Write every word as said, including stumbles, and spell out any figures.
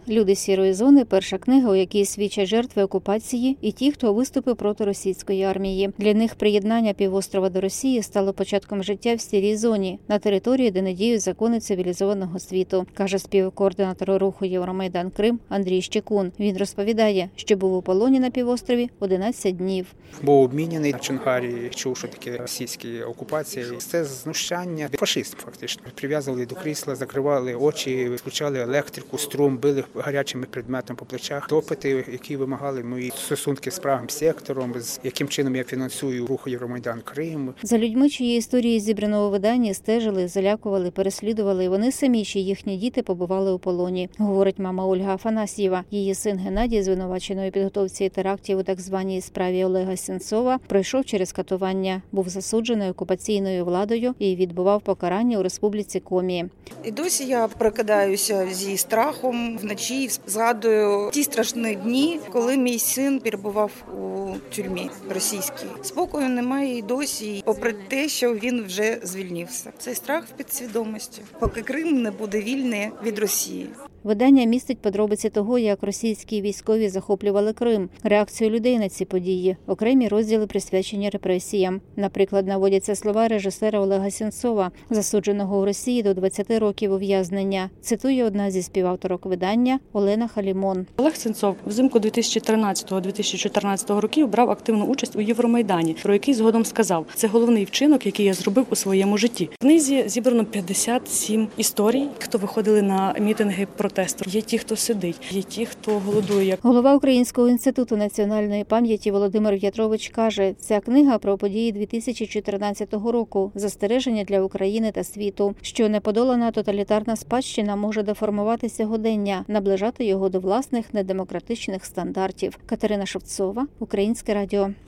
Люди сірої зони – перша книга, у якій свідчать жертви окупації і ті, хто виступив проти російської армії. Для них приєднання півострова до Росії стало початком життя в сірій зоні, на території, де не діють закони цивілізованого світу, каже співкоординатор руху Євромайдан Крим Андрій Щекун. Він розповідає, що був у полоні на півострові одинадцять днів. Був обміняний на Чонгарі, чув, що таке російські окупації. Це знущання фашистів фактично. Прив'язували до крісла, закривали очі, включали електрику, струм, били гарячими предметами по плечах. Допити, які вимагали мої стосунки з правим сектором, з яким чином я фінансую руху Євромайдан Крим. За людьми, чиї історії зібрано у виданні, стежили, залякували, переслідували. Вони самі чи їхні діти побували у полоні, говорить мама Ольга Афанасьєва. Її син Геннадій, звинувачений у підготовці терактів у так званій справі Олега Сенцова, пройшов через катування, був засуджений окупаційною владою і відбував покарання у республіці Комі. І досі я прокидаюся зі страхом вночі, згадую ті страшні дні, коли мій син перебував у тюрмі російській. Спокою немає і досі, попри те, що він вже звільнився. Цей страх в підсвідомості, поки Крим не буде вільний від Росії. Видання містить подробиці того, як російські військові захоплювали Крим, реакцію людей на ці події, окремі розділи присвячені репресіям. Наприклад, наводяться слова режисера Олега Сенцова, засудженого у Росії до двадцяти років ув'язнення. Цитує одна зі співавторок видання Олена Халімон. Олег Сенцов взимку дві тисячі тринадцятого - дві тисячі чотирнадцятого років брав активну участь у Євромайдані, про який згодом сказав: "Це головний вчинок, який я зробив у своєму житті". В книзі зібрано п'ятдесят сім історій, хто виходили на мітинги протесту. Є ті, хто сидить, є ті, хто голодує. Голова Українського інституту національної пам'яті Володимир В'ятрович каже, ця книга про події дві тисячі чотирнадцятого року, застереження для України та світу, що неподолана тоталітарна спадщина може деформувати сьогодення, наближати його до власних недемократичних стандартів. Катерина Шевцова, Українське радіо.